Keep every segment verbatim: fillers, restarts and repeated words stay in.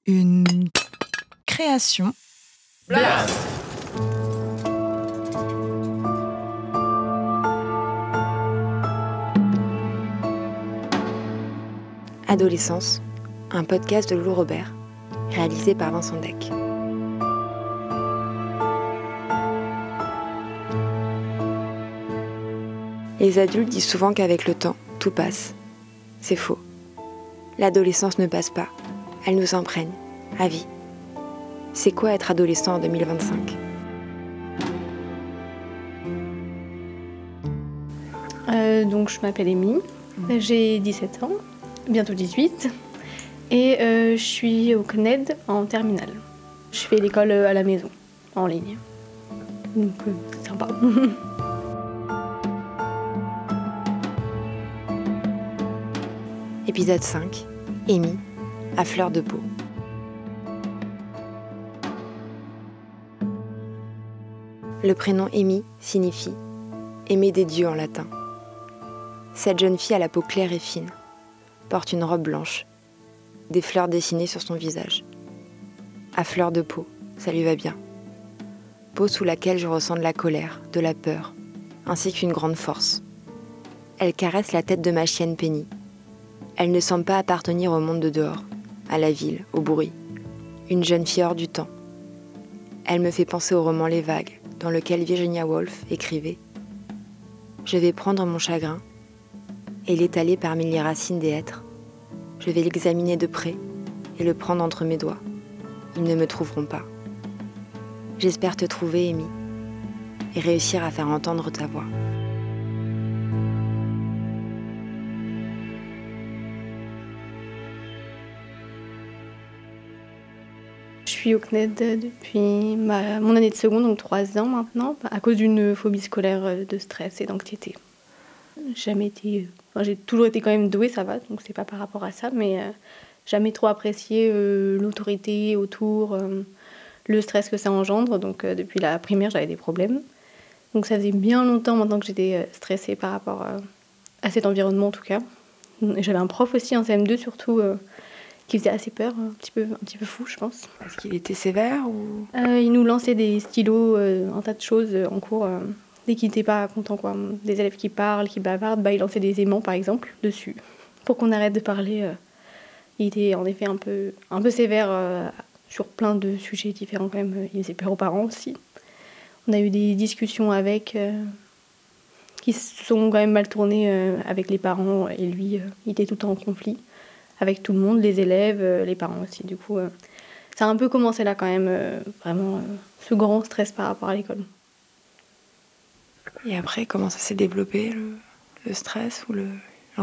Une création Blast. Adolescence, un podcast de Loulou Robert, réalisé par Vincent Deck. Les adultes disent souvent qu'avec le temps, tout passe. C'est faux. L'adolescence ne passe pas. Elle nous imprègne, à vie. C'est quoi être adolescent en deux mille vingt-cinq ? euh, Donc je m'appelle Amy, j'ai dix-sept ans, bientôt dix-huit, et euh, je suis au C N E D en terminale. Je fais l'école à la maison, en ligne. Donc euh, c'est sympa. Épisode cinq, Amy, à fleur de peau. Le prénom Amy signifie « aimée des dieux » en latin. Cette jeune fille à la peau claire et fine porte une robe blanche, des fleurs dessinées sur son visage. À fleur de peau, ça lui va bien. Peau sous laquelle je ressens de la colère, de la peur, ainsi qu'une grande force. Elle caresse la tête de ma chienne Penny. Elle ne semble pas appartenir au monde de dehors, à la ville, au bruit. Une jeune fille hors du temps. Elle me fait penser au roman Les Vagues, dans lequel Virginia Woolf écrivait « Je vais prendre mon chagrin et l'étaler parmi les racines des hêtres. Je vais l'examiner de près et le prendre entre mes doigts. Ils ne me trouveront pas. J'espère te trouver, Amy, et réussir à faire entendre ta voix. » Je suis au C N E D depuis ma, mon année de seconde, donc trois ans maintenant, à cause d'une phobie scolaire de stress et d'anxiété. J'ai jamais été, enfin, j'ai toujours été quand même douée, ça va, donc c'est pas par rapport à ça, mais euh, jamais trop apprécié euh, l'autorité autour, euh, le stress que ça engendre. Donc euh, depuis la primaire, j'avais des problèmes. Donc ça faisait bien longtemps maintenant que j'étais euh, stressée par rapport euh, à cet environnement en tout cas. Et j'avais un prof aussi en C M deux surtout. Euh, qui faisait assez peur, un petit peu, un petit peu fou, je pense. Est-ce qu'il était sévère ou... euh, Il nous lançait des stylos, euh, un tas de choses euh, en cours, euh, dès qu'il n'était pas content, quoi. Des élèves qui parlent, qui bavardent, bah, il lançait des aimants, par exemple, dessus, pour qu'on arrête de parler. Euh. Il était en effet un peu, un peu sévère euh, sur plein de sujets différents, quand même. Il faisait peur aux parents aussi. On a eu des discussions avec, euh, qui se sont quand même mal tournées euh, avec les parents, et lui, euh, il était tout le temps en conflit avec tout le monde, les élèves, euh, les parents aussi. Du coup, euh, ça a un peu commencé là quand même, euh, vraiment, euh, ce grand stress par rapport à l'école. Et après, comment ça s'est développé, le, le stress ou le, l'angoisse ?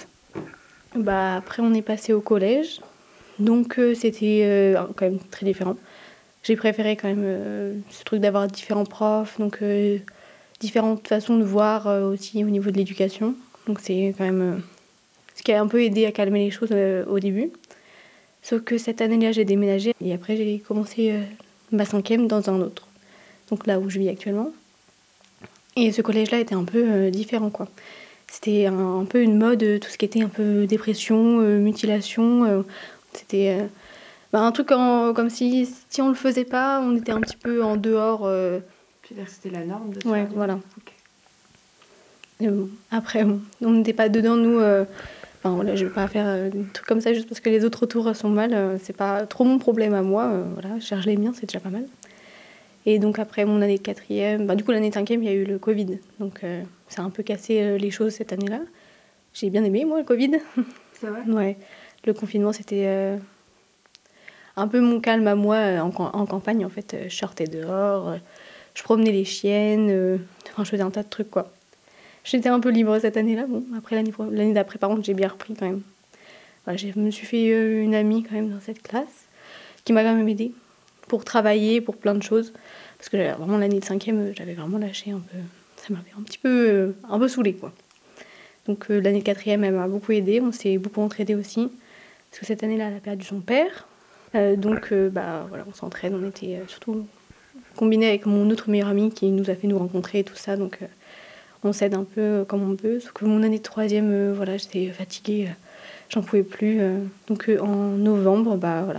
Bah, après, on est passé au collège, donc euh, c'était euh, quand même très différent. J'ai préféré quand même euh, ce truc d'avoir différents profs, donc euh, différentes façons de voir euh, aussi au niveau de l'éducation. Donc c'est quand même... Euh, ce qui a un peu aidé à calmer les choses euh, au début. Sauf que cette année-là, j'ai déménagé et après, j'ai commencé euh, ma cinquième dans un autre. Donc là où je vis actuellement. Et ce collège-là était un peu euh, différent, quoi. C'était un, un peu une mode, euh, tout ce qui était un peu dépression, euh, mutilation. Euh, c'était euh, bah, un truc en, comme si, si on le faisait pas, on était un petit peu en dehors. Euh... Tu veux dire que c'était la norme de ça ? Ouais, voilà. Okay. Et bon, après, bon, on n'était pas dedans, nous... Euh, Enfin, voilà, je ne vais pas faire euh, des trucs comme ça juste parce que les autres autour sont mal. Euh, c'est pas trop mon problème à moi. Euh, voilà, je cherche les miens, c'est déjà pas mal. Et donc après mon année de quatrième, bah, du coup l'année de cinquième, il y a eu le Covid. Donc euh, ça a un peu cassé euh, les choses cette année-là. J'ai bien aimé, moi, le Covid. C'est vrai ? Ouais. Le confinement, c'était euh, un peu mon calme à moi euh, en, en campagne. En fait, euh, je sortais dehors, euh, je promenais les chiennes, euh, enfin, je faisais un tas de trucs, quoi. J'étais un peu libre cette année-là. Bon, après l'année, l'année d'après, par contre, j'ai bien repris quand même. Voilà, je me suis fait euh, une amie quand même dans cette classe qui m'a quand même aidée pour travailler, pour plein de choses. Parce que j'avais vraiment l'année de cinquième, j'avais vraiment lâché un peu. Ça m'avait un petit peu, euh, un peu saoulée, quoi. Donc euh, l'année de quatrième, elle m'a beaucoup aidée. On s'est beaucoup entraidés aussi. Parce que cette année-là, elle a perdu son père. Euh, donc euh, bah, voilà, on s'entraide. On était euh, surtout combinés avec mon autre meilleur ami qui nous a fait nous rencontrer et tout ça. Donc... Euh, on s'aide un peu comme on peut. Sauf que mon année de troisième, euh, voilà, j'étais fatiguée, euh, j'en pouvais plus. Euh, donc euh, en novembre, bah, voilà,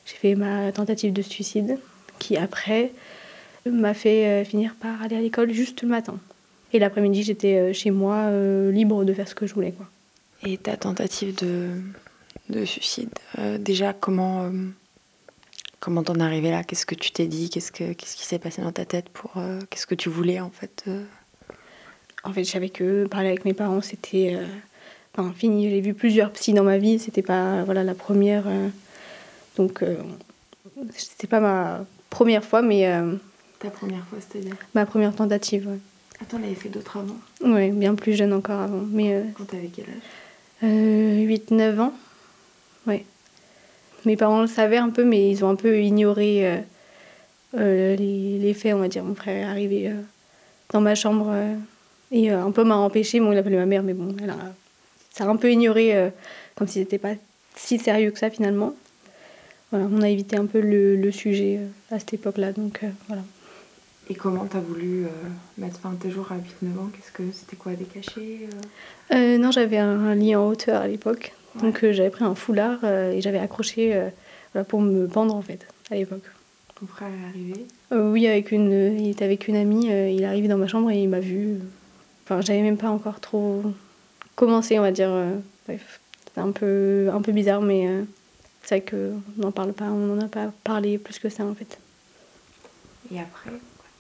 j'ai fait ma tentative de suicide, qui après m'a fait euh, finir par aller à l'école juste le matin. Et l'après-midi, j'étais euh, chez moi, euh, libre de faire ce que je voulais, quoi. Et ta tentative de, de suicide, euh, déjà, comment euh, comment t'en es arrivée là? Qu'est-ce que tu t'es dit? Qu'est-ce, que, qu'est-ce qui s'est passé dans ta tête pour, euh, qu'est-ce que tu voulais, en fait euh En fait, je savais que parler avec mes parents, c'était euh, enfin, fini. J'ai vu plusieurs psys dans ma vie, c'était pas voilà, la première. Euh, donc, euh, c'était pas ma première fois, mais euh, Ta première fois, c'est-à-dire? ma première tentative. Ouais. Attends, on avait fait d'autres avant? Ouais, bien plus jeune encore avant. Mais, euh, Quand t'avais quel âge? euh, huit neuf ans. Ouais. Mes parents le savaient un peu, mais ils ont un peu ignoré euh, euh, les, les faits, on va dire. Mon frère est arrivé euh, dans ma chambre euh, et euh, un peu m'a empêché. Bon, il appelait ma mère, mais bon, elle a, ça a un peu ignoré, euh, comme si c'était pas si sérieux que ça finalement. Voilà, on a évité un peu le, le sujet euh, à cette époque-là, donc euh, voilà. Et comment t'as voulu euh, mettre fin à tes jours à huit neuf ans? Qu'est-ce que c'était, quoi, des cachets euh... Euh, non, j'avais un, un lit en hauteur à l'époque, ouais. Donc euh, j'avais pris un foulard euh, et j'avais accroché euh, voilà, pour me pendre en fait à l'époque. Ton frère est arrivé? euh, Oui, avec une, euh, il était avec une amie, euh, il est arrivé dans ma chambre et il m'a vue. Enfin, j'avais même pas encore trop commencé, on va dire. Euh, bref, c'était un peu, un peu bizarre, mais euh, c'est vrai qu'on n'en parle pas, on n'en a pas parlé plus que ça en fait. Et après?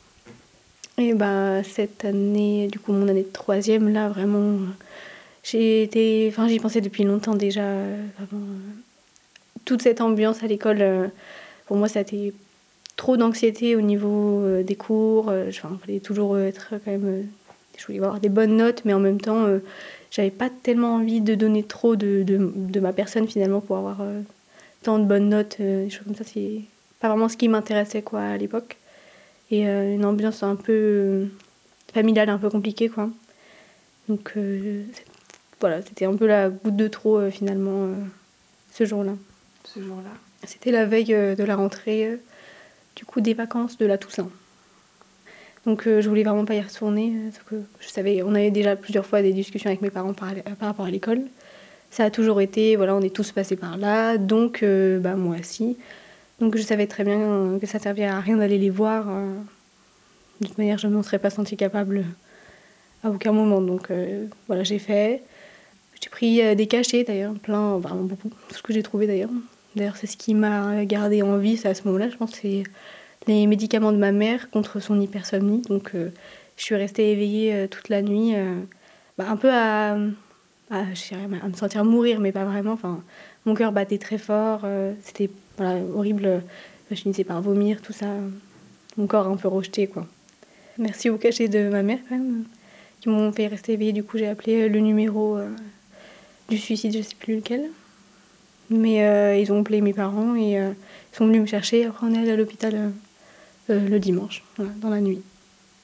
Et bah, cette année, du coup, mon année de troisième, là, vraiment, j'ai été, enfin, j'y pensais depuis longtemps déjà. Euh, vraiment, euh, toute cette ambiance à l'école, euh, pour moi, ça a été trop d'anxiété au niveau euh, des cours. Euh, enfin, il fallait toujours euh, être quand même. Euh, je voulais avoir des bonnes notes, mais en même temps, euh, j'avais pas tellement envie de donner trop de, de, de ma personne finalement pour avoir euh, tant de bonnes notes. Euh, des choses comme ça, c'est pas vraiment ce qui m'intéressait quoi à l'époque. Et euh, une ambiance un peu euh, familiale, un peu compliquée, quoi. Donc, euh, voilà, c'était un peu la goutte de trop, euh, finalement, euh, ce jour-là. Ce jour-là? C'était la veille euh, de la rentrée, euh, du coup, des vacances de la Toussaint. Donc, euh, je voulais vraiment pas y retourner, euh, parce que je savais, on avait déjà plusieurs fois des discussions avec mes parents par, par rapport à l'école. Ça a toujours été, voilà, on est tous passés par là, donc, euh, bah, moi aussi. Donc je savais très bien que ça ne servirait à rien d'aller les voir. De toute manière, je ne m'en serais pas sentie capable à aucun moment. Donc euh, voilà, j'ai fait. J'ai pris euh, des cachets d'ailleurs, plein, vraiment beaucoup, tout ce que j'ai trouvé d'ailleurs. D'ailleurs, c'est ce qui m'a gardée en vie, c'est à ce moment-là, je pense, c'est les médicaments de ma mère contre son hypersomnie. Donc euh, je suis restée éveillée euh, toute la nuit, euh, bah, un peu à, à, je dirais, à me sentir mourir, mais pas vraiment. Enfin, mon cœur battait très fort, euh, c'était voilà, horrible. Je finissais par vomir, tout ça. Mon corps un peu rejeté, quoi. Merci au cachet de ma mère, quand même, qui m'ont fait rester éveillée. Du coup, j'ai appelé le numéro euh, du suicide, je ne sais plus lequel. Mais euh, ils ont appelé mes parents et euh, ils sont venus me chercher. Après, on est allé à l'hôpital euh, euh, le dimanche, voilà, dans la nuit.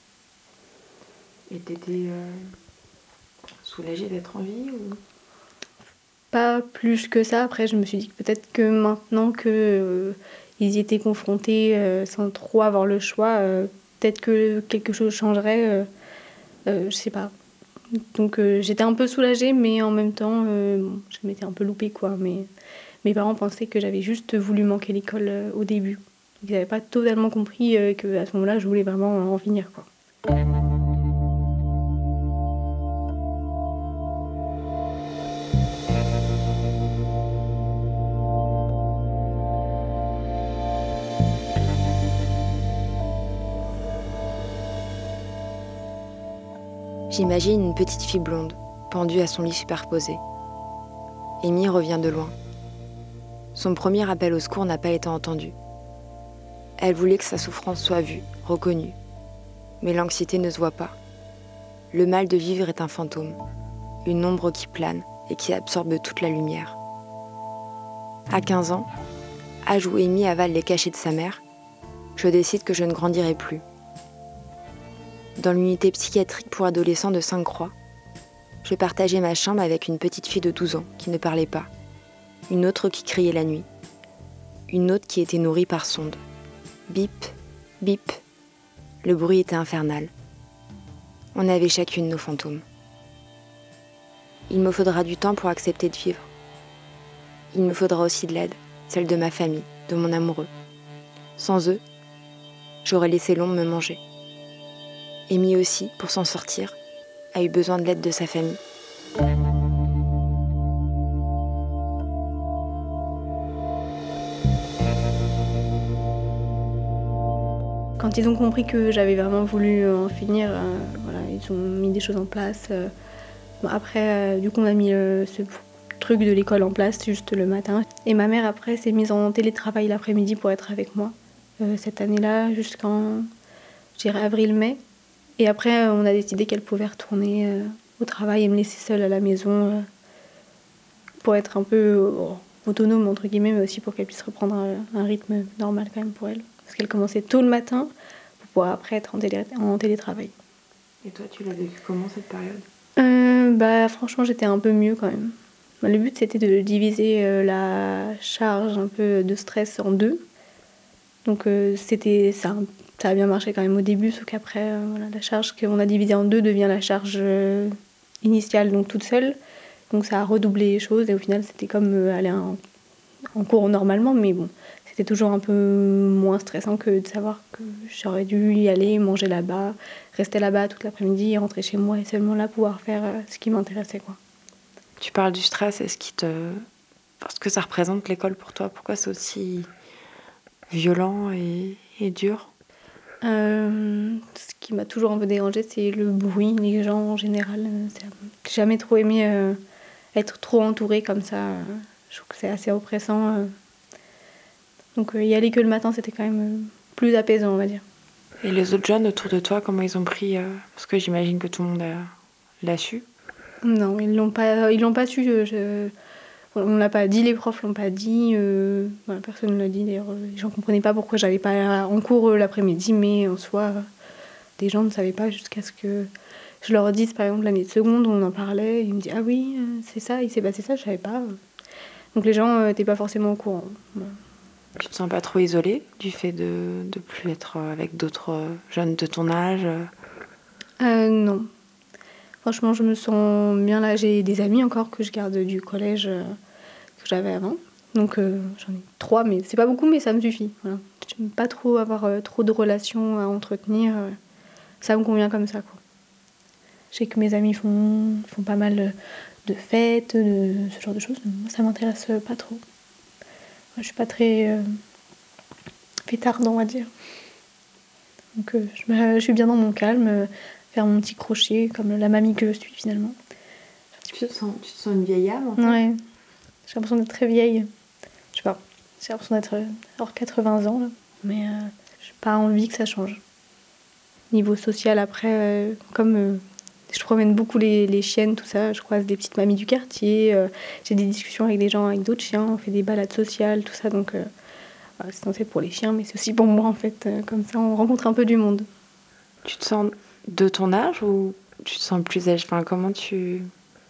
Et t'étais euh, soulagée d'être en vie ou... Pas plus que ça. Après, je me suis dit que peut-être que maintenant qu'ils euh, y étaient confrontés euh, sans trop avoir le choix, euh, peut-être que quelque chose changerait. Euh, euh, je sais pas. Donc euh, j'étais un peu soulagée, mais en même temps, euh, bon, je m'étais un peu loupée, quoi. Mais mes parents pensaient que j'avais juste voulu manquer l'école euh, au début. Ils n'avaient pas totalement compris euh, qu'à ce moment-là, je voulais vraiment en finir, quoi. J'imagine une petite fille blonde, pendue à son lit superposé. Amy revient de loin. Son premier appel au secours n'a pas été entendu. Elle voulait que sa souffrance soit vue, reconnue. Mais l'anxiété ne se voit pas. Le mal de vivre est un fantôme, une ombre qui plane et qui absorbe toute la lumière. À quinze ans, âge où Amy avale les cachets de sa mère, je décide que je ne grandirai plus. Dans l'unité psychiatrique pour adolescents de Sainte-Croix, je partageais ma chambre avec une petite fille de douze ans qui ne parlait pas, une autre qui criait la nuit, une autre qui était nourrie par sonde. Bip, bip, le bruit était infernal. On avait chacune nos fantômes. Il me faudra du temps pour accepter de vivre. Il me faudra aussi de l'aide, celle de ma famille, de mon amoureux. Sans eux, j'aurais laissé l'ombre me manger. Amy aussi, pour s'en sortir, a eu besoin de l'aide de sa famille. Quand ils ont compris que j'avais vraiment voulu en finir, euh, voilà, ils ont mis des choses en place. Euh, bon, après, euh, du coup, on a mis euh, ce truc de l'école en place juste le matin. Et ma mère, après, s'est mise en télétravail l'après-midi pour être avec moi euh, cette année-là, jusqu'en, je dirais, avril-mai. Et après, on a décidé qu'elle pouvait retourner euh, au travail et me laisser seule à la maison euh, pour être un peu euh, autonome, entre guillemets, mais aussi pour qu'elle puisse reprendre un, un rythme normal quand même pour elle. Parce qu'elle commençait tôt le matin pour pouvoir après être en, télé, en télétravail. Et toi, tu l'as vécu comment cette période ? euh, bah, Franchement, j'étais un peu mieux quand même. Bah, le but, c'était de diviser euh, la charge un peu de stress en deux. Donc euh, c'était, ça, ça a bien marché quand même au début, sauf qu'après, euh, voilà, la charge qu'on a divisée en deux devient la charge euh, initiale, donc toute seule. Donc ça a redoublé les choses et au final, c'était comme euh, aller en, en cours normalement, mais bon. C'était toujours un peu moins stressant que de savoir que j'aurais dû y aller, manger là-bas, rester là-bas toute l'après-midi et rentrer chez moi et seulement là pouvoir faire ce qui m'intéressait, quoi. Tu parles du stress, est-ce qui te... Parce que ça représente l'école pour toi, pourquoi c'est aussi violent et, et dur ? euh, Ce qui m'a toujours un peu dérangée, c'est le bruit, les gens en général. J'ai jamais trop aimé euh, être trop entourée comme ça. Je trouve que c'est assez oppressant. Euh. Donc euh, y aller que le matin, c'était quand même euh, plus apaisant, on va dire. Et les autres jeunes autour de toi, comment ils ont pris euh, parce que j'imagine que tout le monde a, l'a su. Non, ils l'ont pas, ils l'ont pas su. Je, je, on ne l'a pas dit, les profs l'ont pas dit. Euh, voilà, personne ne l'a dit. D'ailleurs, les gens comprenaient pas pourquoi j'allais pas en cours euh, l'après-midi, mais en soi, euh, des gens ne savaient pas jusqu'à ce que je leur dise, par exemple, l'année de seconde, on en parlait. Ils me disent ah oui, euh, c'est ça, il s'est passé ça, je savais pas. Donc les gens n'étaient euh, pas forcément au courant. Voilà. Tu te sens pas trop isolée du fait de ne plus être avec d'autres jeunes de ton âge ? euh, Non. Franchement, je me sens bien là. J'ai des amis encore que je garde du collège euh, que j'avais avant. Donc euh, j'en ai trois, mais c'est pas beaucoup, mais ça me suffit. Voilà. J'aime pas trop avoir euh, trop de relations à entretenir. Euh, ça me convient comme ça, quoi. Je sais que mes amis font, font pas mal de fêtes, de ce genre de choses. Mais moi, ça m'intéresse pas trop. Moi, je suis pas très euh, pétarde, on va dire. Donc euh, je, me, je suis bien dans mon calme, euh, faire mon petit crochet, comme la mamie que je suis finalement. Tu te sens, tu te sens une vieille âme en fait ? Ouais, j'ai l'impression d'être très vieille. Je sais pas, j'ai l'impression d'être hors quatre-vingts ans, là. Mais euh, j'ai pas envie que ça change. Niveau social, après, euh, comme euh, je promène beaucoup les, les chiennes, tout ça, je croise des petites mamies du quartier, euh, j'ai des discussions avec des gens avec d'autres chiens, on fait des balades sociales, tout ça, donc euh, voilà, c'est censé être pour les chiens, mais c'est aussi pour moi en fait. Euh, comme ça, on rencontre un peu du monde. Tu te sens de ton âge ou tu te sens plus âgée ? Enfin, comment tu...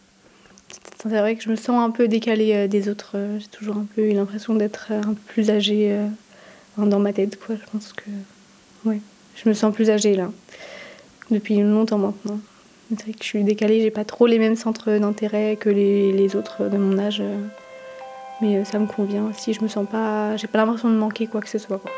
C'est vrai que je me sens un peu décalée euh, des autres. Euh, j'ai toujours un peu eu l'impression d'être euh, un peu plus âgée euh, dans ma tête, quoi. Je pense que... Ouais, je me sens plus âgée, là. Depuis longtemps maintenant. C'est vrai que je suis décalée, j'ai pas trop les mêmes centres d'intérêt que les, les autres de mon âge. Euh, mais euh, ça me convient aussi. Je me sens pas... J'ai pas l'impression de manquer quoi que ce soit, quoi.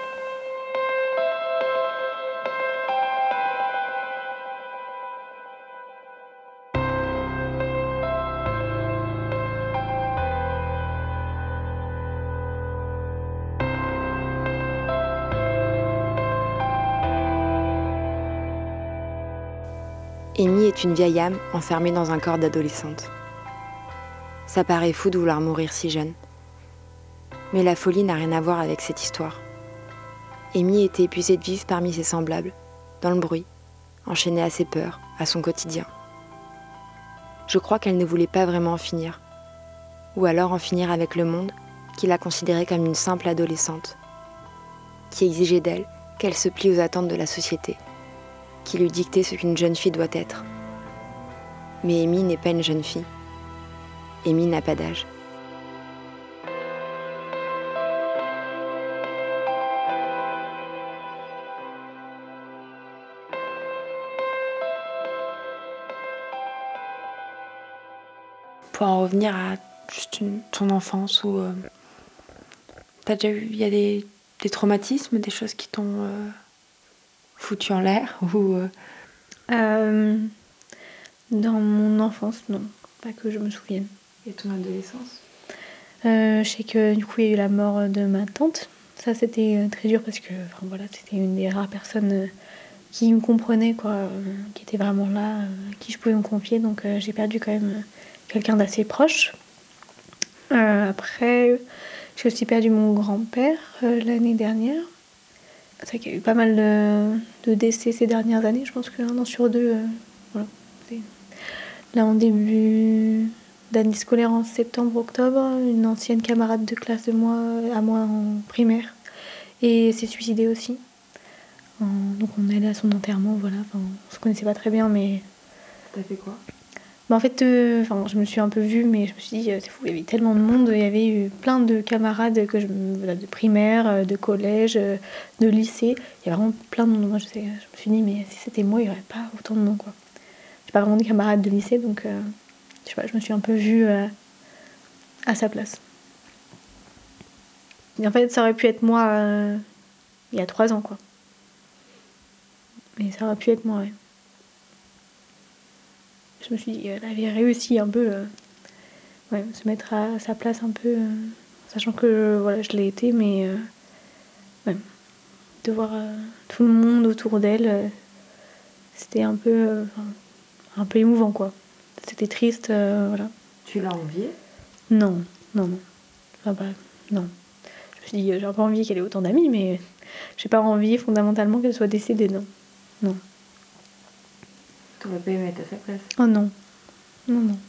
Amy est une vieille âme enfermée dans un corps d'adolescente. Ça paraît fou de vouloir mourir si jeune. Mais la folie n'a rien à voir avec cette histoire. Amy était épuisée de vivre parmi ses semblables, dans le bruit, enchaînée à ses peurs, à son quotidien. Je crois qu'elle ne voulait pas vraiment en finir. Ou alors en finir avec le monde qui la considérait comme une simple adolescente, qui exigeait d'elle qu'elle se plie aux attentes de la société, qui lui dictait ce qu'une jeune fille doit être. Mais Amy n'est pas une jeune fille. Amy n'a pas d'âge. Pour en revenir à juste une, ton enfance où euh, T'as déjà eu, il y a des, des traumatismes, des choses qui t'ont euh, foutu en l'air ou euh... Euh, Dans mon enfance, non. Pas que je me souvienne. Et ton adolescence? euh, Je sais que du coup, il y a eu la mort de ma tante. Ça, c'était euh, très dur parce que enfin, voilà, c'était une des rares personnes euh, qui me comprenait, quoi, euh, qui était vraiment là, euh, à qui je pouvais me confier. Donc, euh, j'ai perdu quand même euh, quelqu'un d'assez proche. Euh, après, j'ai aussi perdu mon grand-père euh, l'année dernière. C'est vrai qu'il y a eu pas mal de, de décès ces dernières années. Je pense qu'un an sur deux, euh, voilà. C'est... Là, en début d'année scolaire, en septembre-octobre, une ancienne camarade de classe de moi, à moi en primaire, et s'est suicidée aussi. Euh, donc on est allé à son enterrement, voilà. Enfin, on se connaissait pas très bien, mais... T'as fait quoi? Bah en fait, euh, enfin, je me suis un peu vue, mais je me suis dit, euh, c'est fou, il y avait tellement de monde, il y avait eu plein de camarades que je, voilà, de primaire, euh, de collège, euh, de lycée. Il y a vraiment plein de monde. Moi, je, sais, je me suis dit, mais si c'était moi, il n'y aurait pas autant de monde, quoi. J'ai pas vraiment de camarades de lycée, donc euh, je sais pas, je me suis un peu vue euh, à sa place. Et en fait, ça aurait pu être moi euh, il y a trois ans, quoi. Mais ça aurait pu être moi, ouais. Je me suis dit, elle avait réussi un peu, euh, ouais, se mettre à sa place un peu, euh, sachant que voilà, je l'ai été, mais euh, ouais, de voir euh, tout le monde autour d'elle, euh, c'était un peu, euh, un peu émouvant, quoi. C'était triste, euh, voilà. Tu l'as enviée? Non, non, non. Ah bah, non. Je me suis dit, j'ai pas envie qu'elle ait autant d'amis, mais j'ai pas envie fondamentalement qu'elle soit décédée, non. Non. T'aurais pas aimé être à sa place? Oh non. Non, non.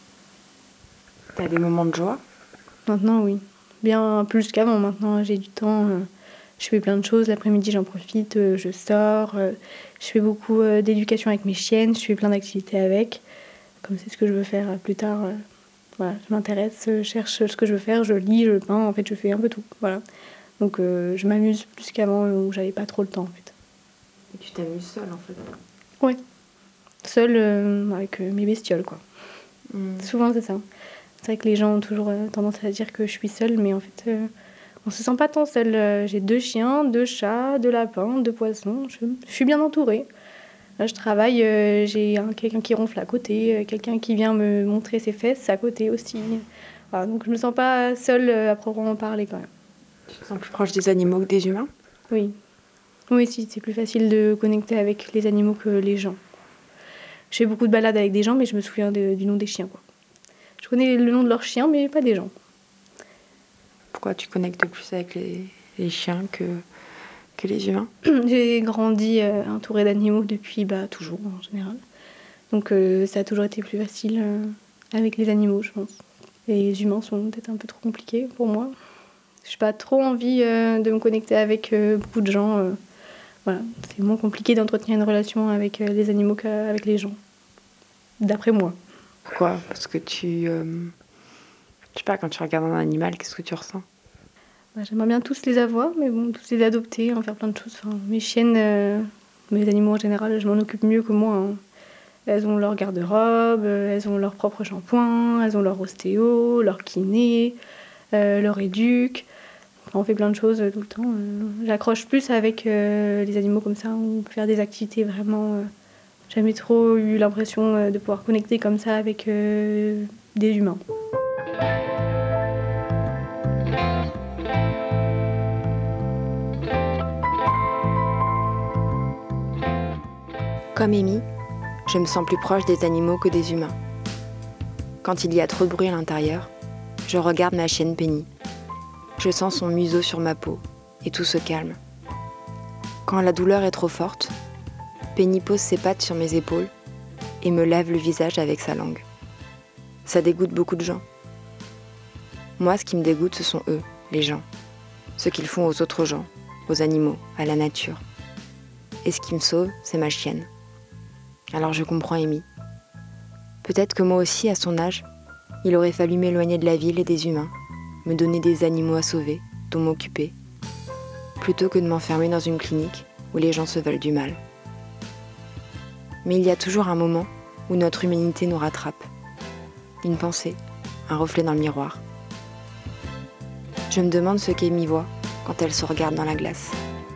T'as des moments de joie? Maintenant, oui. Bien plus qu'avant. Maintenant, j'ai du temps. Euh, je fais plein de choses. L'après-midi, j'en profite. Euh, je sors. Euh, je fais beaucoup euh, d'éducation avec mes chiennes. Je fais plein d'activités avec. Comme c'est ce que je veux faire euh, plus tard. Euh, voilà, je m'intéresse, je cherche ce que je veux faire. Je lis, je peins. En fait, je fais un peu tout. Voilà. Donc, euh, je m'amuse plus qu'avant où j'avais pas trop le temps, en fait. Et tu t'amuses seule, en fait? Ouais. Seule euh, avec euh, mes bestioles, quoi. Mmh. Souvent, c'est ça. C'est vrai que les gens ont toujours euh, tendance à dire que je suis seule, mais en fait, euh, on se sent pas tant seule. Euh, j'ai deux chiens, deux chats, deux lapins, deux poissons. Je, je suis bien entourée. Là, je travaille, euh, j'ai un, quelqu'un qui ronfle à côté, euh, quelqu'un qui vient me montrer ses fesses à côté aussi. Voilà, donc je me sens pas seule euh, à proprement parler, quand même. Tu te sens plus proche des animaux que des humains? Oui. Oui, si, c'est plus facile de connecter avec les animaux que les gens. Je fais beaucoup de balades avec des gens, mais je me souviens de, du nom des chiens, quoi. Je connais le nom de leurs chiens, mais pas des gens. Pourquoi tu connectes plus avec les, les chiens que, que les humains? J'ai grandi euh, entourée d'animaux depuis bah, toujours, en général. Donc euh, ça a toujours été plus facile euh, avec les animaux, je pense. Les humains sont peut-être un peu trop compliqués pour moi. Je n'ai pas trop envie euh, de me connecter avec euh, beaucoup de gens. Euh, voilà. C'est moins compliqué d'entretenir une relation avec euh, les animaux qu'avec les gens, d'après moi. Pourquoi? Parce que tu... Euh, je sais pas, quand tu regardes un animal, qu'est-ce que tu ressens? Bah, j'aimerais bien tous les avoir, mais bon, tous les adopter, en faire plein de choses. Enfin, mes chiennes, euh, mes animaux en général, je m'en occupe mieux que moi. Hein. Elles ont leur garde-robe, euh, elles ont leur propre shampoing, elles ont leur ostéo, leur kiné, euh, leur éduc. Enfin, on fait plein de choses euh, tout le temps. Euh, j'accroche plus avec euh, les animaux comme ça, on peut faire des activités vraiment... Euh, jamais trop eu l'impression euh, de pouvoir connecter comme ça avec euh, des humains. Comme Amy, je me sens plus proche des animaux que des humains. Quand il y a trop de bruit à l'intérieur, je regarde ma chienne Penny. Je sens son museau sur ma peau et tout se calme. Quand la douleur est trop forte, Penny pose ses pattes sur mes épaules et me lave le visage avec sa langue. Ça dégoûte beaucoup de gens. Moi, ce qui me dégoûte, ce sont eux, les gens. Ce qu'ils font aux autres gens, aux animaux, à la nature. Et ce qui me sauve, c'est ma chienne. Alors je comprends Amy. Peut-être que moi aussi, à son âge, il aurait fallu m'éloigner de la ville et des humains, me donner des animaux à sauver, dont m'occuper, plutôt que de m'enfermer dans une clinique où les gens se veulent du mal. Mais il y a toujours un moment où notre humanité nous rattrape. Une pensée, un reflet dans le miroir. Je me demande ce qu'Amy voit quand elles se regardent dans la glace.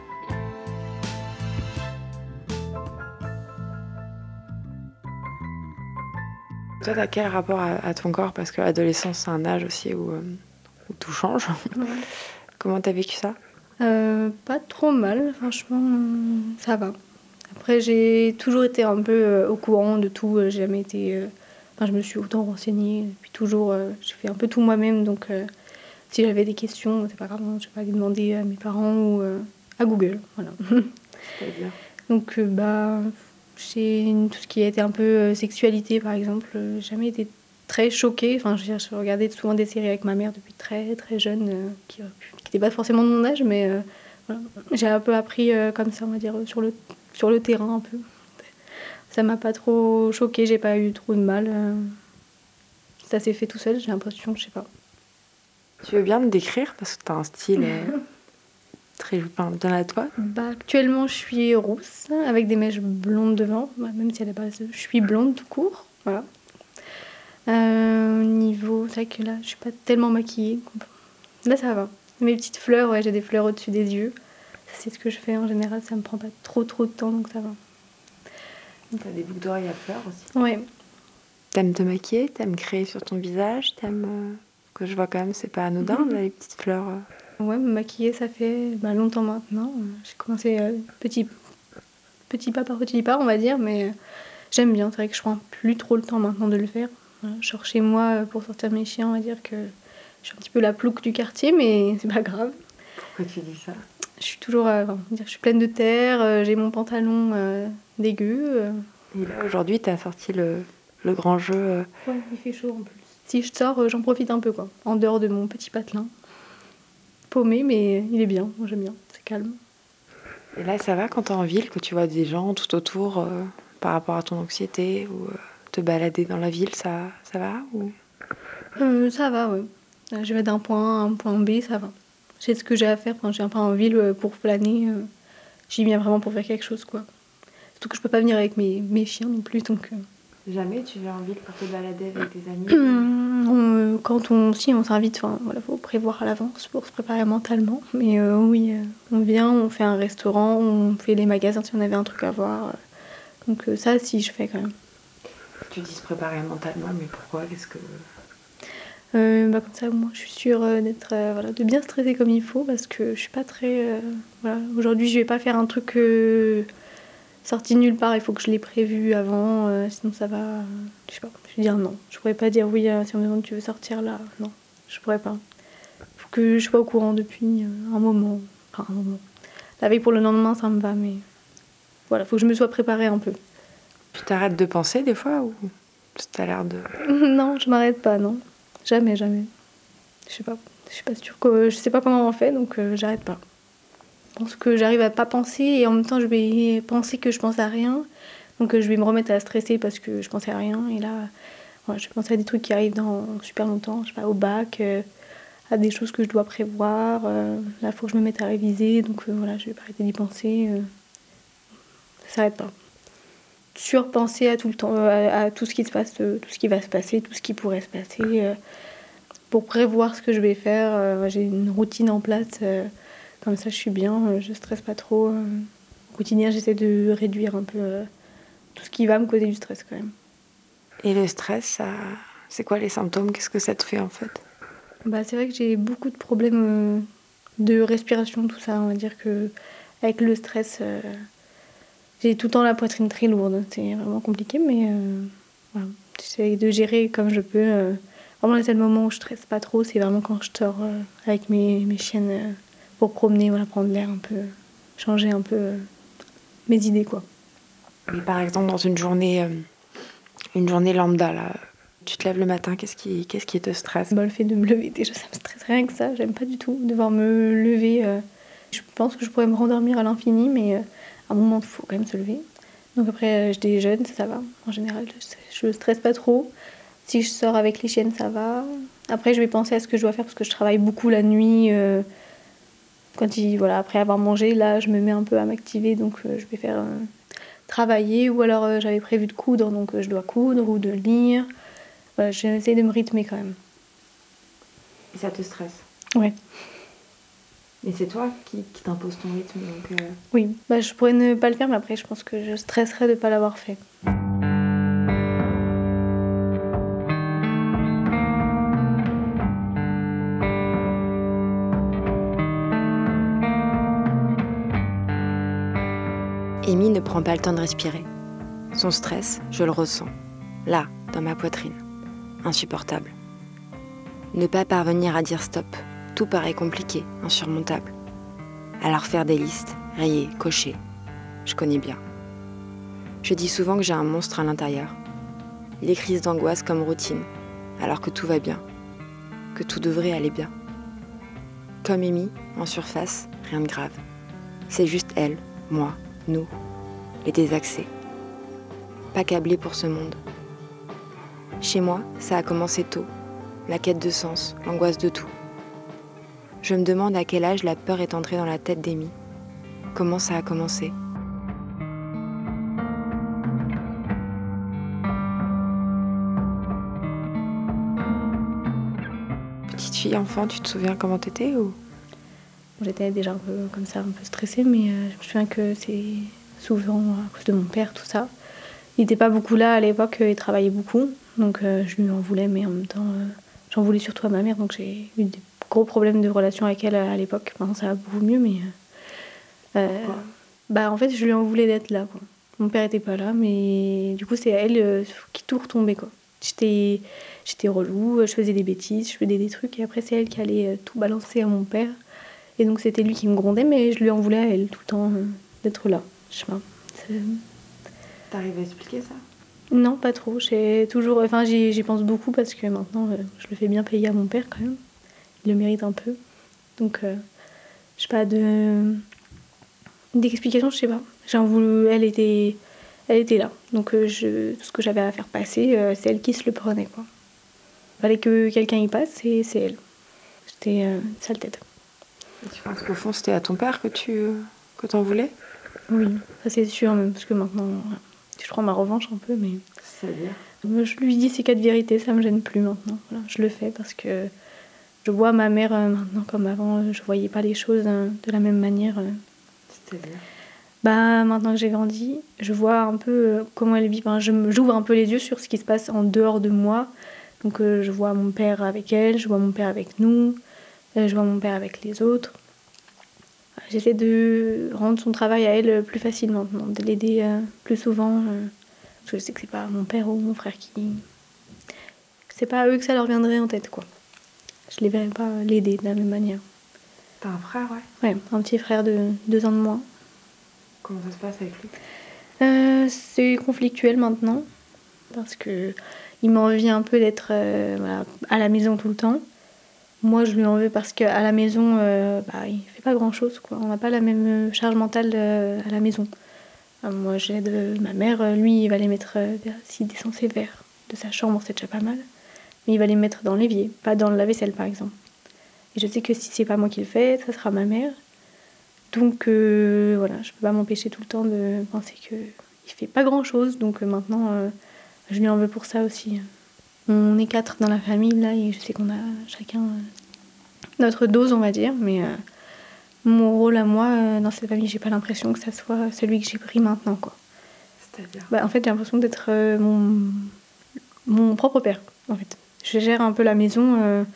Toi, t'as quel rapport à, à ton corps? Parce que l'adolescence, c'est un âge aussi où, euh, où tout change. Ouais. Comment t'as vécu ça? Euh, pas trop mal, franchement, euh, ça va. Après, j'ai toujours été un peu euh, au courant de tout. euh, J'ai jamais été. euh, Enfin, je me suis autant renseignée. Puis toujours, euh, j'ai fait un peu tout moi-même. Donc, euh, si j'avais des questions, c'est pas grave, hein, je vais pas les demander à mes parents ou euh, à Google. Voilà. C'est-à-dire? Donc, euh, bah, j'ai une- tout ce qui a été un peu euh, sexualité, par exemple, euh, j'ai jamais été très choquée. Enfin, je, veux dire, je regardais souvent des séries avec ma mère depuis très très jeune, euh, qui n'étaient pas forcément de mon âge, mais euh, voilà. J'ai un peu appris euh, comme ça, on va dire, sur le, sur le terrain un peu. Ça m'a pas trop choquée, j'ai pas eu trop de mal. euh. Ça s'est fait tout seul, j'ai l'impression, je sais pas. Tu veux bien me décrire? Parce que t'as un style euh, très enfin, bien à toi. Bah, actuellement, je suis rousse, avec des mèches blondes devant, bah, même si à la base, je suis blonde tout court. Voilà. Euh, au niveau, c'est vrai que là, je suis pas tellement maquillée. Là, ça va. Mes petites fleurs, ouais, j'ai des fleurs au-dessus des yeux. C'est ce que je fais en général, ça me prend pas trop trop de temps, donc ça va. T'as des boucles d'oreilles à fleurs aussi. Ouais. T'aimes te maquiller? T'aimes créer sur ton visage? T'aimes euh, que je vois quand même, c'est pas anodin, là, les petites fleurs. euh. Ouais, me maquiller, ça fait bah, longtemps maintenant. Euh, J'ai commencé euh, petit, petit pas par petit pas, on va dire, mais euh, j'aime bien. C'est vrai que je prends plus trop le temps maintenant de le faire. Voilà, je sors chez moi euh, pour sortir mes chiens, on va dire que je suis un petit peu la plouque du quartier, mais c'est pas grave. Pourquoi tu dis ça? Je suis toujours, euh, enfin, on va dire que je suis pleine de terre, euh, j'ai mon pantalon euh, dégueu. euh. Et là, aujourd'hui, t'as sorti le, le grand jeu. euh, Ouais, il fait chaud en plus. Si je sors, euh, j'en profite un peu, quoi. En dehors de mon petit patelin. Paumé, mais il est bien, moi j'aime bien, c'est calme. Et là, ça va quand t'es en ville, que tu vois des gens tout autour euh, par rapport à ton anxiété ou euh, te balader dans la ville, ça, ça va ou... Euh, ça va, ouais. Euh, Je vais d'un point A à un point B, ça va. J'ai ce que j'ai à faire quand je viens pas en ville euh, pour flâner. euh, J'y viens vraiment pour faire quelque chose, quoi. Surtout que je peux pas venir avec mes, mes chiens non plus, donc... euh, Jamais tu viens en ville pour te balader avec tes amis? on, euh, quand on... Si, on s'invite, enfin, voilà, faut prévoir à l'avance pour se préparer mentalement. Mais euh, oui, euh, on vient, on fait un restaurant, on fait les magasins si on avait un truc à voir. euh. Donc euh, ça, si, je fais quand même. Tu dis se préparer mentalement, mais pourquoi? Qu'est-ce que... Euh, bah, comme ça, moi, je suis sûre euh, d'être, euh, voilà, de bien stresser comme il faut parce que je suis pas très. euh, voilà. Aujourd'hui, je vais pas faire un truc euh, sorti nulle part. Il faut que je l'ai prévu avant, euh, sinon ça va. euh, je sais pas. Je vais dire non. Je pourrais pas dire oui euh, si on me demande tu veux sortir là. Non, je pourrais pas. Faut que je sois au courant depuis euh, un moment. Enfin, un moment. La veille pour le lendemain, ça me va, mais voilà, faut que je me sois préparée un peu. Tu t'arrêtes de penser des fois ou t'as l'air de... Non, je m'arrête pas, non. Jamais, jamais. Je sais pas. Je suis pas sûre que je sais pas comment on fait, donc euh, j'arrête pas. Je pense que j'arrive à pas penser et en même temps je vais penser que je pense à rien. Donc euh, je vais me remettre à stresser parce que je pensais à rien. Et là, voilà, je vais penser à des trucs qui arrivent dans super longtemps, je sais pas, au bac, euh, à des choses que je dois prévoir. euh, là, il faut que je me mette à réviser, donc euh, voilà, je vais pas arrêter d'y penser. euh. Ça s'arrête pas. Surpenser à tout le temps, euh, à, à tout ce qui se passe, euh, tout ce qui va se passer, tout ce qui pourrait se passer, euh, pour prévoir ce que je vais faire. euh, j'ai une routine en place. euh, Comme ça, je suis bien, euh, je stresse pas trop. euh. Au quotidien, j'essaie de réduire un peu euh, tout ce qui va me causer du stress quand même. Et le stress, ça... c'est quoi les symptômes? Qu'est-ce que ça te fait en fait? Bah, c'est vrai que j'ai beaucoup de problèmes euh, de respiration, tout ça. On va dire que avec le stress, euh, j'ai tout le temps la poitrine très lourde. C'est vraiment compliqué, mais euh, voilà. J'essaie de gérer comme je peux. euh. Vraiment, les seuls moments où je stresse pas trop, c'est vraiment quand je sors euh, avec mes, mes chiennes euh, pour promener, voilà, prendre l'air un peu, changer un peu euh, mes idées, quoi. Mais par exemple, dans une journée, euh, une journée lambda, là, tu te lèves le matin, qu'est-ce qui, qu'est-ce qui te stresse? Bah, le fait de me lever, déjà, ça me stresse rien que ça. J'aime pas du tout devoir me lever. euh. Je pense que je pourrais me rendormir à l'infini, mais euh, à un moment, il faut quand même se lever. Donc après, euh, je déjeune, ça, ça va. En général, je, je stresse pas trop. Si je sors avec les chiennes, ça va. Après, je vais penser à ce que je dois faire parce que je travaille beaucoup la nuit. euh, quand il, voilà, après avoir mangé, là, je me mets un peu à m'activer, donc euh, je vais faire euh, travailler. Ou alors, euh, j'avais prévu de coudre, donc euh, je dois coudre ou de lire. Voilà, j'essaie de me rythmer quand même. Et ça te stresse? Ouais. Mais c'est toi qui, qui t'imposes ton rythme, donc... Euh... Oui, bah, je pourrais ne pas le faire, mais après, je pense que je stresserais de ne pas l'avoir fait. Amy ne prend pas le temps de respirer. Son stress, je le ressens. Là, dans ma poitrine. Insupportable. Ne pas parvenir à dire stop. Tout paraît compliqué, insurmontable. Alors faire des listes, rayer, cocher. Je connais bien. Je dis souvent que j'ai un monstre à l'intérieur. Les crises d'angoisse comme routine, alors que tout va bien. Que tout devrait aller bien. Comme Amy, en surface, rien de grave. C'est juste elle, moi, nous, les désaxés. Pas câblés pour ce monde. Chez moi, ça a commencé tôt. La quête de sens, l'angoisse de tout. Je me demande à quel âge la peur est entrée dans la tête d'Amy. Comment ça a commencé ? Petite fille, enfant, tu te souviens comment t'étais ou... J'étais déjà un peu comme ça, un peu stressée, mais euh, je me souviens que c'est souvent à cause de mon père, tout ça. Il n'était pas beaucoup là à l'époque, il travaillait beaucoup, donc euh, je lui en voulais, mais en même temps, euh, j'en voulais surtout à ma mère, donc j'ai eu des gros problèmes de relation avec elle à l'époque. Maintenant, ça va beaucoup mieux, mais... Euh, Pourquoi ? Bah, en fait, je lui en voulais d'être là, quoi. Mon père était pas là, mais du coup, c'est elle euh, qui tout retombait, quoi. J'étais, j'étais relou, je faisais des bêtises, je faisais des trucs, et après, c'est elle qui allait euh, tout balancer à mon père. Et donc, c'était lui qui me grondait, mais je lui en voulais à elle tout le temps euh, d'être là. Je sais pas. C'est... T'arrives à expliquer ça ? Non, pas trop. J'ai toujours... Enfin, j'y, j'y pense beaucoup parce que maintenant, euh, je le fais bien payer à mon père, quand même. Il le mérite un peu. Donc, euh, je sais pas, de... d'explication, je sais pas. J'ai voulu... Elle était... Elle était là. Donc, euh, je... tout ce que j'avais à faire passer, euh, c'est elle qui se le prenait, quoi. Fallait que quelqu'un y passe, et c'est elle. J'étais euh, sale tête. Et tu penses qu'au fond, c'était à ton père que tu que t'en voulais ? Oui, ça c'est sûr, même parce que maintenant, je prends ma revanche un peu, mais... C'est-à-dire ? Je lui dis ces quatre vérités, ça me gêne plus maintenant. Voilà, je le fais parce que je vois ma mère euh, maintenant comme avant, je voyais pas les choses euh, de la même manière. Euh. C'est-à-dire ? Bah, maintenant que j'ai grandi, je vois un peu euh, comment elle vit. Enfin, je me- j'ouvre un peu les yeux sur ce qui se passe en dehors de moi. Donc euh, je vois mon père avec elle, je vois mon père avec nous, euh, je vois mon père avec les autres. J'essaie de rendre son travail à elle plus facile maintenant, de l'aider euh, plus souvent. Euh, parce que je sais que c'est pas mon père ou mon frère qui... C'est pas à eux que ça leur viendrait en tête, quoi. Je les verrais pas l'aider de la même manière. T'as un frère, ouais ? Ouais, un petit frère de deux ans de moins. Comment ça se passe avec lui ? Euh, c'est conflictuel maintenant, parce que il m'en vient un peu d'être euh, voilà, à la maison tout le temps. Moi, je lui en veux parce qu'à la maison, euh, bah, il fait pas grand-chose, quoi. On n'a pas la même charge mentale euh, à la maison. Euh, moi, j'aide euh, ma mère. euh, Lui, il va les mettre, euh, s'il descend ses verres de sa chambre, c'est déjà pas mal. Mais il va les mettre dans l'évier, pas dans le lave-vaisselle, par exemple. Et je sais que si c'est pas moi qui le fais, ça sera ma mère. Donc, euh, voilà, je peux pas m'empêcher tout le temps de penser qu'il fait pas grand-chose. Donc euh, maintenant, euh, je lui en veux pour ça aussi. On est quatre dans la famille, là, et je sais qu'on a chacun euh, notre dose, on va dire. Mais euh, mon rôle à moi, euh, dans cette famille, j'ai pas l'impression que ça soit celui que j'ai pris maintenant, quoi. C'est-à-dire ? Bah, en fait, j'ai l'impression d'être euh, mon, mon propre père, en fait. Je gère un peu la maison euh,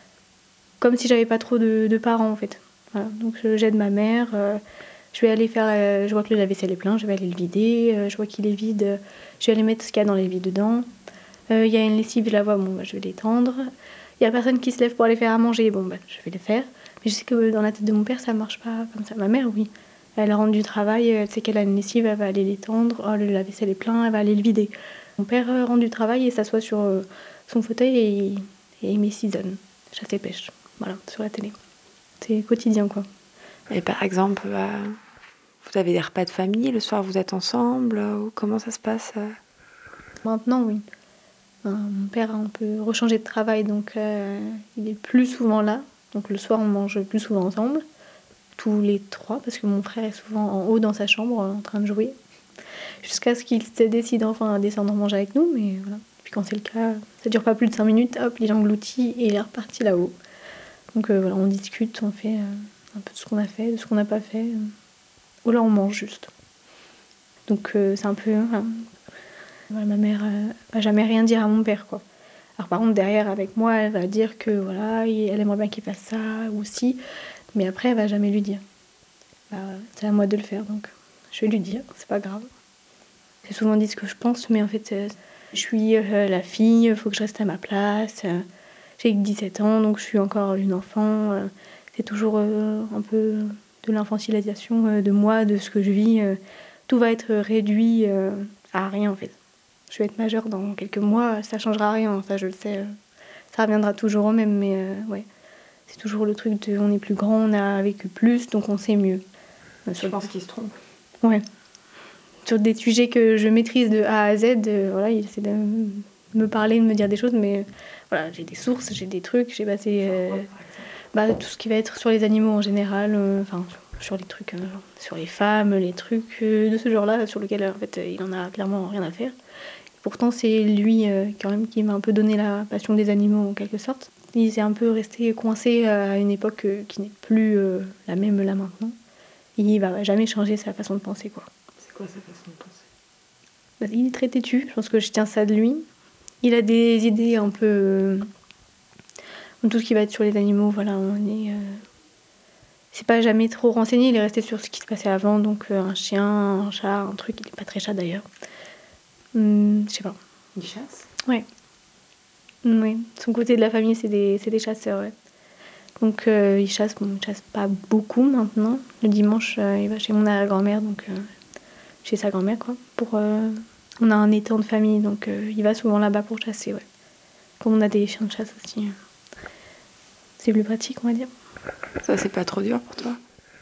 comme si j'avais pas trop de, de parents, en fait. Voilà. Donc, euh, j'aide ma mère. Euh, je vais aller faire... La... Je vois que le lave-vaisselle est plein, je vais aller le vider. Euh, je vois qu'il est vide, euh, je vais aller mettre ce qu'il y a dans l'évier dedans. Il euh, y a une lessive, je la vois, bon, bah, je vais l'étendre. Il y a personne qui se lève pour aller faire à manger, bon, bah, je vais le faire. Mais je sais que dans la tête de mon père, ça marche pas comme ça. Ma mère, oui. Elle rentre du travail, elle sait qu'elle a une lessive, elle va aller l'étendre. Oh, le lave-vaisselle est plein, elle va aller le vider. Mon père euh, rentre du travail et s'assoit sur euh, son fauteuil et, et il met Season, chasse et pêche, voilà, sur la télé. C'est quotidien, quoi. Et par exemple, euh, vous avez des repas de famille, le soir vous êtes ensemble, ou comment ça se passe ? Maintenant, oui. Euh, mon père a un peu rechangé de travail, donc euh, il est plus souvent là. Donc le soir, on mange plus souvent ensemble, tous les trois, parce que mon frère est souvent en haut dans sa chambre en train de jouer, jusqu'à ce qu'il se décide enfin à descendre manger avec nous, mais voilà. Puis quand c'est le cas, ça dure pas plus de cinq minutes, hop, il engloutit et il est reparti là-haut. Donc euh, voilà, on discute, on fait... Euh... un peu de ce qu'on a fait, de ce qu'on n'a pas fait. Ou là, on mange juste. Donc euh, c'est un peu... Hein, voilà, ma mère euh, va jamais rien dire à mon père, quoi. Alors par contre, derrière, avec moi, elle va dire que voilà, elle aimerait bien qu'il fasse ça aussi, mais après, elle va jamais lui dire. Bah, c'est à moi de le faire, donc je vais lui dire, c'est pas grave. J'ai souvent dit ce que je pense, mais en fait, euh, je suis euh, la fille, il faut que je reste à ma place. Euh, j'ai dix-sept ans, donc je suis encore une enfant. Euh, c'est toujours euh, un peu de l'infantilisation euh, de moi, de ce que je vis. Euh, tout va être réduit euh, à rien, en fait. Je vais être majeure dans quelques mois, ça changera rien, ça je le sais. Ça reviendra toujours au même, mais euh, ouais. C'est toujours le truc de on est plus grand, on a vécu plus, donc on sait mieux. Je pense qu'il se trompe. Ouais. Sur des sujets que je maîtrise de A à Z, euh, voilà, il essaie de me parler, de me dire des choses, mais voilà, j'ai des sources, j'ai des trucs, j'ai passé euh, bah, tout ce qui va être sur les animaux en général, euh, enfin sur les trucs, euh, sur les femmes, les trucs euh, de ce genre-là, sur lesquels en fait il en a clairement rien à faire. Pourtant, c'est lui euh, quand même qui m'a un peu donné la passion des animaux en quelque sorte. Il s'est un peu resté coincé à une époque euh, qui n'est plus euh, la même là maintenant. Il va jamais changer sa façon de penser, quoi. C'est quoi sa façon de penser ? Bah, il est très têtu, je pense que je tiens ça de lui. Il a des idées un peu... Euh, tout ce qui va être sur les animaux, voilà, on est... Euh, c'est pas jamais trop renseigné, il est resté sur ce qui se passait avant, donc euh, un chien, un chat, un truc, il est pas très chat d'ailleurs. Hum, je sais pas. Il chasse ? Ouais. Oui, son côté de la famille, c'est des, c'est des chasseurs, ouais. Donc euh, il chasse, bon, il chasse pas beaucoup maintenant. Le dimanche, euh, il va chez mon arrière-grand-mère, donc euh, chez sa grand-mère, quoi. Pour, euh, on a un étang de famille, donc euh, il va souvent là-bas pour chasser, ouais. Comme on a des chiens de chasse aussi. Euh, c'est plus pratique, on va dire. Ça, c'est pas trop dur pour toi ?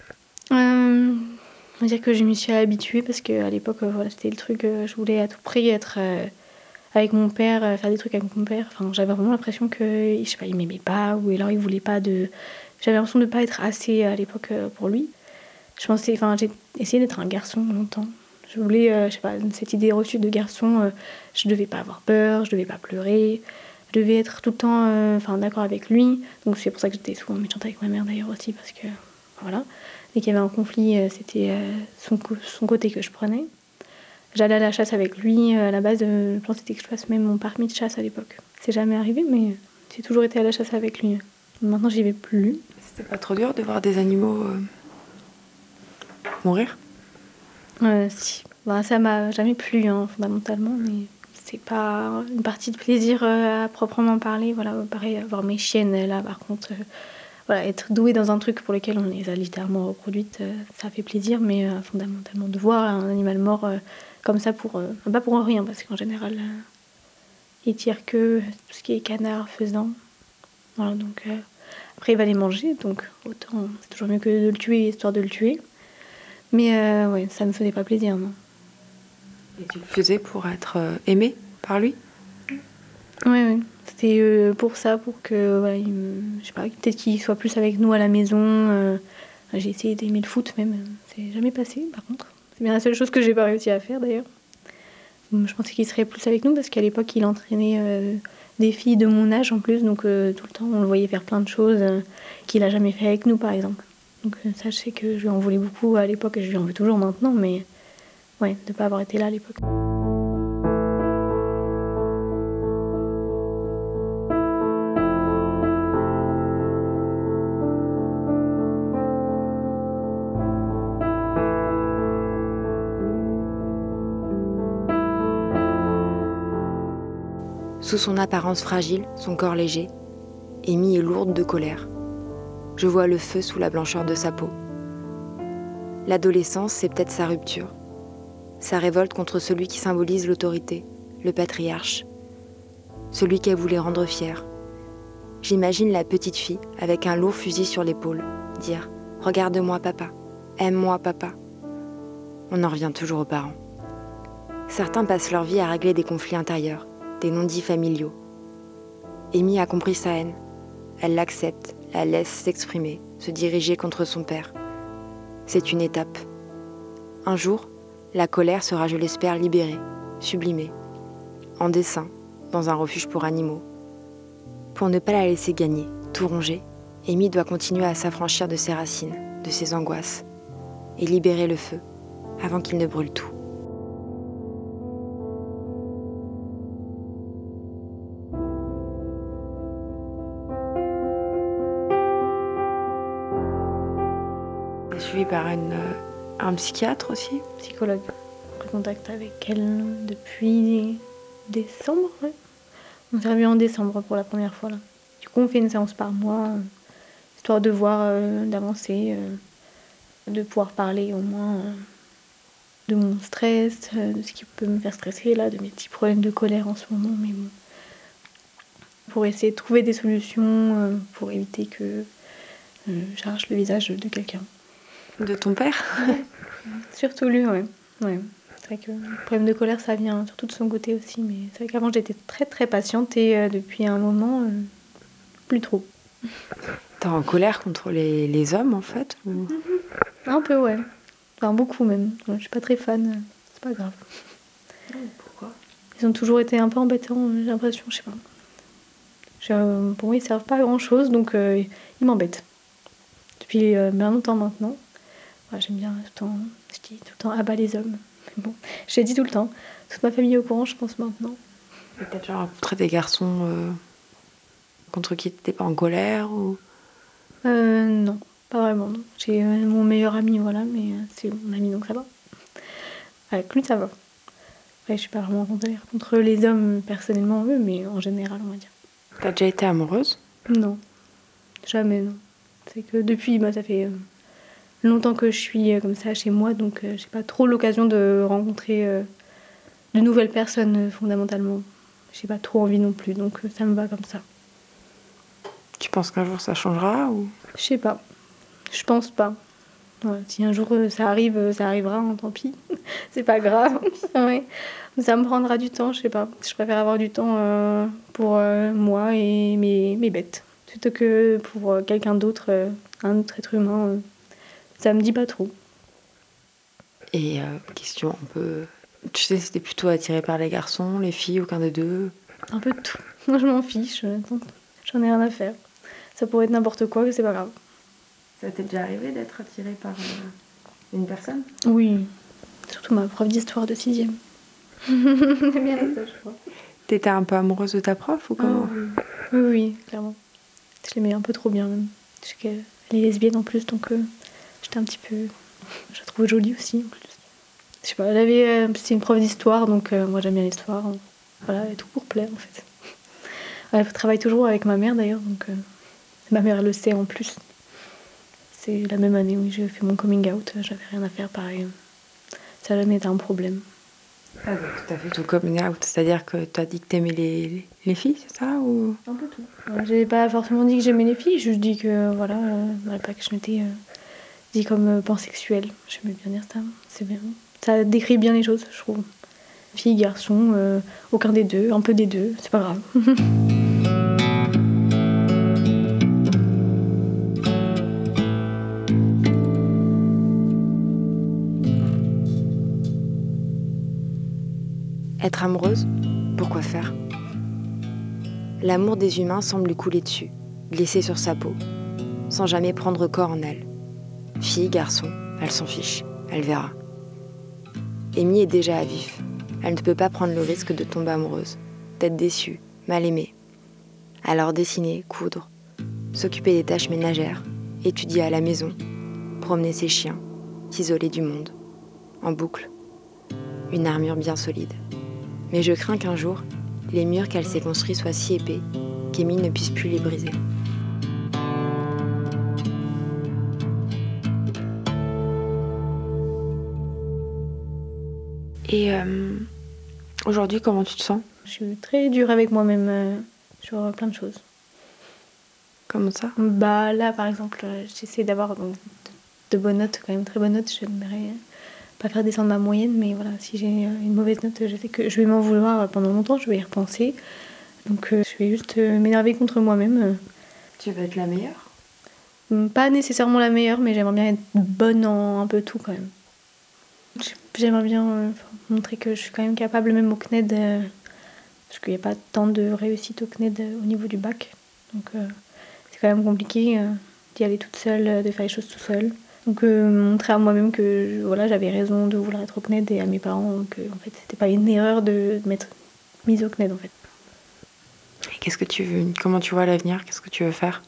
Euh, on va dire que je m'y suis habituée parce qu'à l'époque, euh, voilà, c'était le truc, euh, je voulais à tout prix être euh, avec mon père, euh, faire des trucs avec mon père. Enfin, j'avais vraiment l'impression que, je sais pas, il m'aimait pas ou alors il voulait pas de... J'avais l'impression de pas être assez à l'époque euh, pour lui. Je pensais, enfin, j'ai essayé d'être un garçon longtemps. Je voulais, euh, je sais pas, cette idée reçue de garçon, euh, je devais pas avoir peur, je devais pas pleurer, je devais être tout le temps, euh, enfin, d'accord avec lui. Donc c'est pour ça que j'étais souvent méchante avec ma mère d'ailleurs aussi, parce que, voilà. Dès qu'il y avait un conflit, euh, c'était euh, son, co- son côté que je prenais. J'allais à la chasse avec lui. À la base, euh, le plan c'était que je fasse même mon permis de chasse à l'époque. C'est jamais arrivé, mais j'ai toujours été à la chasse avec lui. Maintenant, j'y vais plus. C'était pas trop dur de voir des animaux euh, mourir ? Euh, si. Bah, ça m'a jamais plu, hein, fondamentalement, mais c'est pas une partie de plaisir euh, à proprement parler. Voilà, pareil, voir mes chiennes, là, par contre, euh, voilà, être douée dans un truc pour lequel on les a littéralement reproduites, euh, ça fait plaisir, mais euh, fondamentalement, de voir un animal mort euh, comme ça, pour, euh, pas pour rien, parce qu'en général, euh, ils tirent que tout ce qui est canard, faisan. Voilà, donc, euh, après, il va les manger, donc autant, c'est toujours mieux que de le tuer, histoire de le tuer. Mais euh, ouais, ça me faisait pas plaisir, non. Et tu le faisais pour être euh, aimé par lui ? Oui, oui. C'était euh, pour ça, pour que, voilà, il me, je sais pas, peut-être qu'il soit plus avec nous à la maison. Euh, j'ai essayé d'aimer le foot même, c'est jamais passé par contre. C'est bien la seule chose que j'ai pas réussi à faire d'ailleurs. Je pensais qu'il serait plus avec nous parce qu'à l'époque il entraînait euh, des filles de mon âge en plus, donc euh, tout le temps on le voyait faire plein de choses euh, qu'il a jamais fait avec nous par exemple. Donc euh, ça, je sais que je lui en voulais beaucoup à l'époque et je lui en veux toujours maintenant, mais ouais, de pas avoir été là à l'époque. Sous son apparence fragile, son corps léger, Amy est lourde de colère. Je vois le feu sous la blancheur de sa peau. L'adolescence, c'est peut-être sa rupture. Sa révolte contre celui qui symbolise l'autorité, le patriarche. Celui qu'elle voulait rendre fier. J'imagine la petite fille, avec un lourd fusil sur l'épaule, dire « Regarde-moi papa, aime-moi papa ». On en revient toujours aux parents. Certains passent leur vie à régler des conflits intérieurs, des non-dits familiaux. Amy a compris sa haine. Elle l'accepte, la laisse s'exprimer, se diriger contre son père. C'est une étape. Un jour, la colère sera, je l'espère, libérée, sublimée, en dessin, dans un refuge pour animaux. Pour ne pas la laisser gagner, tout ronger, Amy doit continuer à s'affranchir de ses racines, de ses angoisses, et libérer le feu avant qu'il ne brûle tout. Elle est suivie par une, un psychiatre aussi. Psychologue. J'ai pris contact avec elle depuis décembre. Ouais. On s'est revus en décembre pour la première fois. Là. Du coup, on fait une séance par mois, euh, histoire de voir, euh, d'avancer, euh, de pouvoir parler au moins euh, de mon stress, euh, de ce qui peut me faire stresser, là, de mes petits problèmes de colère en ce moment. Mais bon. Pour essayer de trouver des solutions, euh, pour éviter que euh, j'arrache le visage de quelqu'un. De ton père? Surtout lui, ouais. ouais. C'est vrai que le problème de colère, ça vient surtout de son côté aussi. Mais c'est vrai qu'avant, j'étais très très patiente et euh, depuis un moment, euh, plus trop. T'es en colère contre les, les hommes, en fait ou... mm-hmm. Un peu, ouais. Enfin, beaucoup même. Ouais, je suis pas très fan. C'est pas grave. Oh, pourquoi? Ils ont toujours été un peu embêtants, j'ai l'impression, je sais pas. Je, euh, pour moi, ils servent pas à grand chose, donc euh, ils m'embêtent. Depuis euh, bien longtemps maintenant. Ouais, j'aime bien tout le temps, je dis tout le temps, ah bah les hommes. Mais bon, je l'ai dit tout le temps. Toute ma famille est au courant, je pense, maintenant. Et t'as déjà rencontré des garçons euh, contre qui t'étais pas en colère ou... Euh, non, pas vraiment. Non. J'ai euh, mon meilleur ami, voilà, mais euh, c'est mon ami, donc ça va. Avec lui, ça va. Après, je suis pas vraiment en colère contre les hommes, personnellement, eux, mais en général, on va dire. T'as déjà été amoureuse? Non, jamais, non. C'est que depuis, bah, ça fait euh, longtemps que je suis euh, comme ça chez moi, donc euh, j'ai pas trop l'occasion de rencontrer euh, de nouvelles personnes, euh, fondamentalement. J'ai pas trop envie non plus, donc euh, ça me va comme ça. Tu penses qu'un jour ça changera ou... Je sais pas. Je pense pas. Ouais, si un jour euh, ça arrive, euh, ça arrivera, hein, tant pis. C'est pas grave. ouais. Ça me prendra du temps, je sais pas. Je préfère avoir du temps euh, pour euh, moi et mes, mes bêtes. Plutôt que pour euh, quelqu'un d'autre, euh, un autre être humain. Euh, ça me dit pas trop. Et euh, question un peu... Tu sais, c'était plutôt attiré par les garçons, les filles, aucun des deux? Un peu de tout. Moi, je m'en fiche. J'en ai rien à faire. Ça pourrait être n'importe quoi, mais c'est pas grave. Ça t'est déjà arrivé d'être attirée par euh, une personne? Oui. Surtout ma prof d'histoire de sixième. C'est bien ça, je crois. T'étais un peu amoureuse de ta prof ou comment? Ah, oui. oui, oui, clairement. Je l'aimais un peu trop bien, même. Je sais qu'elle est lesbienne en plus, donc euh, j'étais un petit peu... Je la trouvais jolie aussi, en plus. Je sais pas, elle avait... Euh, c'est une prof d'histoire, donc euh, moi j'aime bien l'histoire. Voilà, et tout pour plaire, en fait. Elle travaille toujours avec ma mère, d'ailleurs, donc... Euh, ma mère le sait en plus. C'est la même année où j'ai fait mon coming out. J'avais rien à faire, pareil. Ça n'a jamais été un problème. Ah, donc t'as fait ton coming out, c'est-à-dire que t'as dit que t'aimais les, les filles, c'est ça ou... Un peu tout. Ouais, j'avais pas forcément dit que j'aimais les filles, je dis que, voilà, euh, pas que je m'étais euh, dit comme euh, pansexuelle. J'aimais bien dire ça, c'est bien. Ça décrit bien les choses, je trouve. Filles, garçons, euh, aucun des deux, un peu des deux, c'est pas grave. Être amoureuse, pourquoi faire? L'amour des humains semble lui couler dessus, glisser sur sa peau, sans jamais prendre corps en elle. Fille, garçon, elle s'en fiche, elle verra. Amy est déjà à vif. Elle ne peut pas prendre le risque de tomber amoureuse, d'être déçue, mal aimée. Alors dessiner, coudre, s'occuper des tâches ménagères, étudier à la maison, promener ses chiens, s'isoler du monde, en boucle. Une armure bien solide. Mais je crains qu'un jour, les murs qu'elle s'est construits soient si épais qu'Amy ne puisse plus les briser. Et euh, aujourd'hui, comment tu te sens? Je suis très dure avec moi-même euh, sur plein de choses. Comment ça? Bah là, par exemple, euh, j'essaie d'avoir donc, de, de bonnes notes, quand même très bonnes notes. J'aimerais pas faire descendre ma moyenne, mais voilà, si j'ai une mauvaise note, je sais que je vais m'en vouloir pendant longtemps, je vais y repenser. Donc euh, je vais juste euh, m'énerver contre moi-même. Tu veux être la meilleure? Pas nécessairement la meilleure, mais j'aimerais bien être bonne en un peu tout quand même. J'aimerais bien euh, montrer que je suis quand même capable, même au C N E D, euh, parce qu'il n'y a pas tant de réussite au C N E D euh, au niveau du bac. Donc euh, c'est quand même compliqué euh, d'y aller toute seule, de faire les choses toute seule. Donc euh, montrer à moi-même que voilà, j'avais raison de vouloir être au C N E D et à mes parents que en fait, c'était pas une erreur de m'être mise au C N E D en fait. Et qu'est-ce que tu veux, comment tu vois l'avenir? Qu'est-ce que tu veux faire?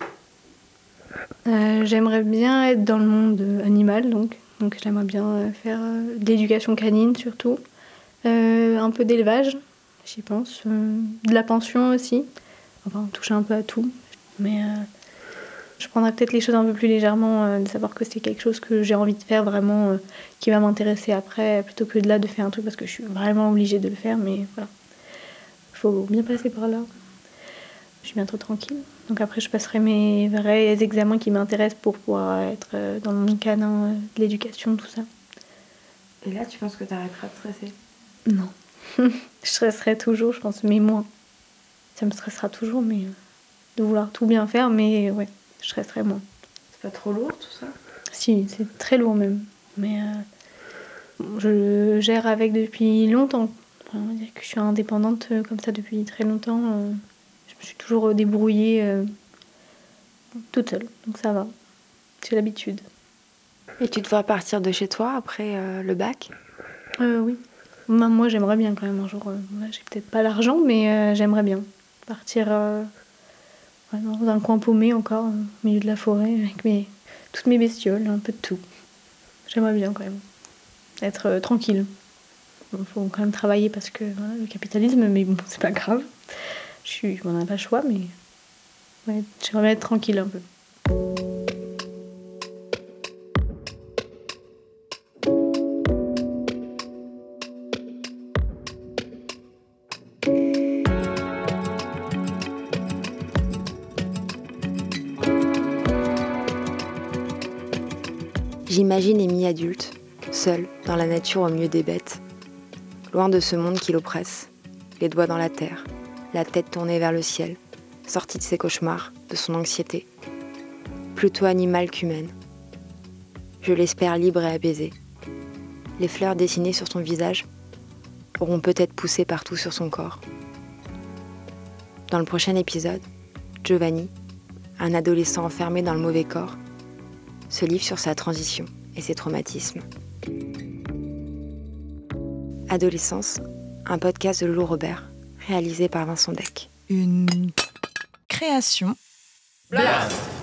euh, J'aimerais bien être dans le monde animal, donc, donc j'aimerais bien faire euh, de l'éducation canine surtout, euh, un peu d'élevage, j'y pense, euh, de la pension aussi, enfin toucher un peu à tout, mais euh, je prendrais peut-être les choses un peu plus légèrement, euh, de savoir que c'est quelque chose que j'ai envie de faire vraiment, euh, qui va m'intéresser après, plutôt que de là de faire un truc parce que je suis vraiment obligée de le faire, mais voilà, il faut bien passer par là. Je suis bientôt tranquille. Donc après, je passerai mes vrais examens qui m'intéressent pour pouvoir être dans le monde canin, de l'éducation, tout ça. Et là, tu penses que tu arrêteras de stresser? Non. Je stresserai toujours, je pense, mais moins. Ça me stressera toujours, mais de vouloir tout bien faire, mais ouais, je stresserai moins. C'est pas trop lourd, tout ça? Si, c'est très lourd même. Mais euh, je gère avec depuis longtemps. Enfin, on va dire que je suis indépendante comme ça depuis très longtemps. Euh, Je suis toujours débrouillée euh, toute seule, donc ça va. J'ai l'habitude. Et tu te vois partir de chez toi après euh, le bac? euh, Oui. Moi, j'aimerais bien quand même un jour. Euh, ouais, j'ai peut-être pas l'argent, mais euh, j'aimerais bien partir euh, ouais, dans un coin paumé encore, au milieu de la forêt, avec mes, toutes mes bestioles, un peu de tout. J'aimerais bien quand même être euh, tranquille. Il faut quand même travailler parce que voilà, le capitalisme, mais bon, c'est pas grave. Je suis, on n'a pas le choix, mais ouais, j'aimerais bien être tranquille un peu. J'imagine Amy adulte, seule, dans la nature au milieu des bêtes, loin de ce monde qui l'oppresse, les doigts dans la terre, la tête tournée vers le ciel, sortie de ses cauchemars, de son anxiété. Plutôt animale qu'humaine. Je l'espère libre et apaisée. Les fleurs dessinées sur son visage auront peut-être poussé partout sur son corps. Dans le prochain épisode, Giovanni, un adolescent enfermé dans le mauvais corps, se livre sur sa transition et ses traumatismes. Adolescence, un podcast de Loulou Robert, réalisé par Vincent Deck. Une création. Blast!